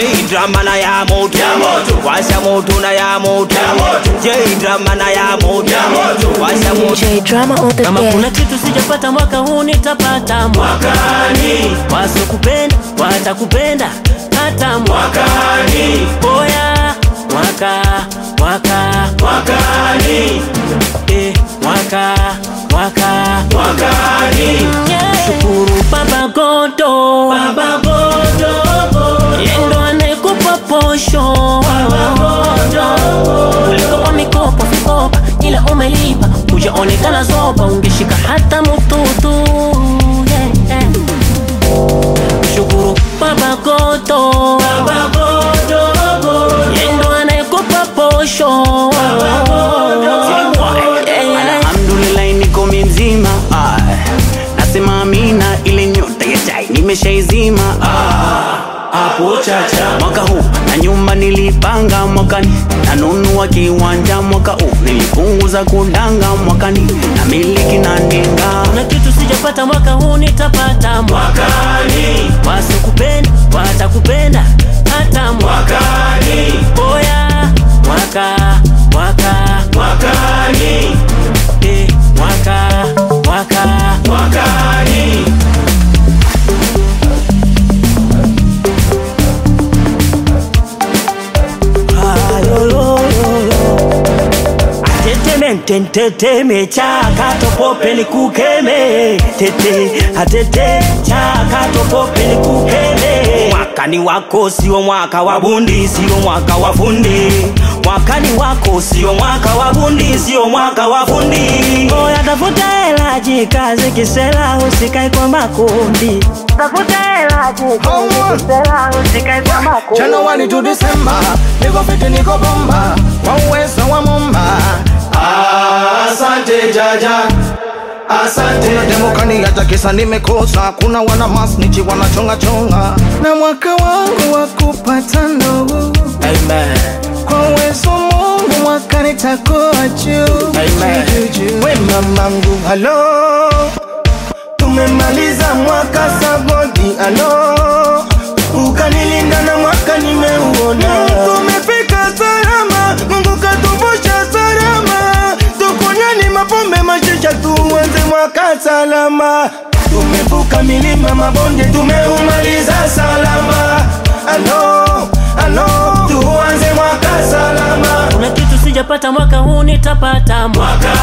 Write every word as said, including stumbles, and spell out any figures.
J-Drama na ya moto, washa moto na ya moto, J-Drama na ya moto, washa moto. J-Drama on the kama kuna kitu sijapata mwaka huu nitapata mwakani. Wasokupenda watakupenda hata mwakani. Oya mwaka mwaka mwakani, eh mwaka mwaka mwakani. Yeah. Shukuru Baba Godo, Baba Godo, yendo anekupa posho. Baba Godo, ulikopa mikopo fikopa ila umelipa, ujaonekana zoba, ungeshika hata mututu. Yeah, yeah. Shukuru Baba Godo, Baba Godo, yendo anekupa posho. Baba Godo, alhamdulillah niko mzima. Ah, nasema amina, ile nyota ya chai nimeshaizima. Ah, hapo chacha. Mwaka huu na nyumba nilipanga mwakani, na nunua kiwanja mwaka huu, nilipunguza kudanga mwakani, na miliki na ndinga. Kuna kitu sijapata mwaka huu nitapata mwakani. Wasokupenda watakupenda hata mwakani. Oya mwaka mwaka mwakani, eh mwaka mwaka mwakani. Tete mechaka topope ni kukeme, tete atete chaka topope ni kukeme. Mwakani wako sio mwaka wa bundi, sio mwaka wa fundi. Mwakani wako sio mwaka wa bundi, sio mwaka wa fundi. Oya tafuta hela jikaze kisela, usikae kwa makundi. Tafuta hela jikaze kisela, usikae kwa makundi. January to December, niko fiti niko bomba, kwa uwezo wa Mumba. Asante Jaja, asante. Kuna demokani hata kisa nimekosa, kuna wana masnichi wanachonga chonga, na mwaka wangu wa kupata ndogo. Amen. Kwa uwezo Mungu mwaka nitakuwa juu. Amen. We mamangu halo, tumemaliza mwaka sabodi halo, ukanilinda na mwaka nimeuona. Tumefika salama, Mungu katuvusha salama, tukunyani mapombe mashisha, tuanze mwaka salama. Tumevuka milima mabonde, tumeumaliza salama. Halo, halo, tuanze mwaka salama. Kuna kitu sijapata mwaka huu nitapata mwakani.